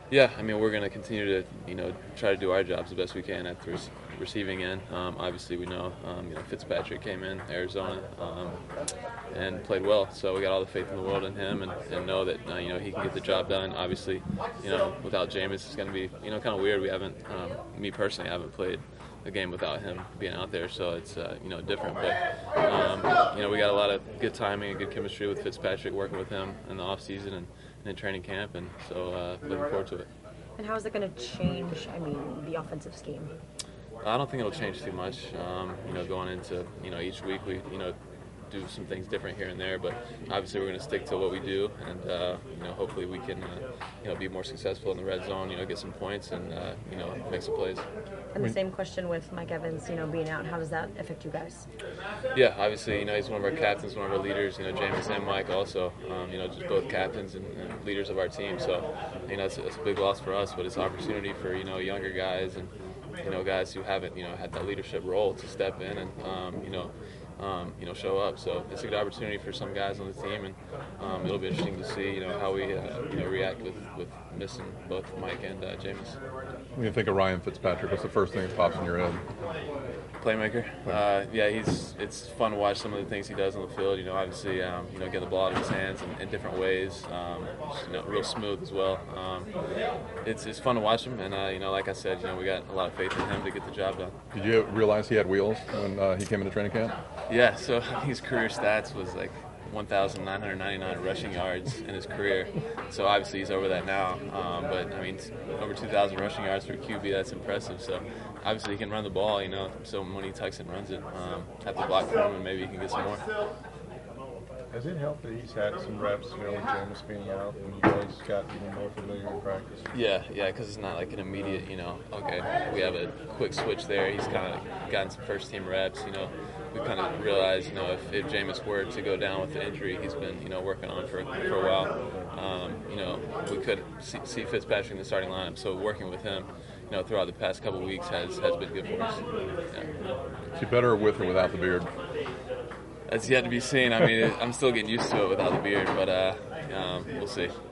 Yeah, I mean, we're going to continue to, try to do our jobs the best we can at the receiving end. Obviously, we know, Fitzpatrick came in Arizona and played well, so we got all the faith in the world in him, and know that, he can get the job done. Obviously, without Jameis, it's going to be, kind of weird. We haven't, me personally, I haven't played a game without him being out there, so it's different. But we got a lot of good timing and good chemistry with Fitzpatrick, working with him in the off season and in training camp, and so looking forward to it. And how is it going to change, the offensive scheme? I don't think it'll change too much. Going into each week we do some things different here and there, but obviously we're going to stick to what we do, and hopefully we can be more successful in the red zone. Get some points and make some plays. And the same question with Mike Evans, being out. How does that affect you guys? Yeah, obviously, he's one of our captains, one of our leaders. Jameis and Mike also, just both captains and leaders of our team. So, it's a big loss for us, but it's an opportunity for younger guys and guys who haven't had that leadership role to step in and show up. So it's a good opportunity for some guys on the team, and it'll be interesting to see how we react with missing both Mike and Jameis. When you think of Ryan Fitzpatrick, what's the first thing that pops in your head? Playmaker. It's fun to watch some of the things he does on the field. Obviously, getting the ball out of his hands in different ways. Real smooth as well. It's fun to watch him, and like I said, we got a lot of faith in him to get the job done. Did you realize he had wheels when he came into training camp? Yeah. So his career stats was like 1,999 rushing yards in his career. So obviously he's over that now. But I mean, over 2,000 rushing yards for QB, that's impressive. So obviously he can run the ball, so when he tucks and runs it, have to block for him, and maybe he can get some more. Has it helped that he's had some reps, with Jameis being out, and you guys got more familiar in practice? Yeah, because it's not like an immediate, okay, we have a quick switch there. He's kind of gotten some first-team reps, We kind of realized, if Jameis were to go down with the injury he's been, working on for a while, we could see Fitzpatrick in the starting lineup. So working with him, throughout the past couple of weeks has been good for us. Yeah. Is he better with or without the beard? That's yet to be seen. I mean, I'm still getting used to it without the beard, but we'll see.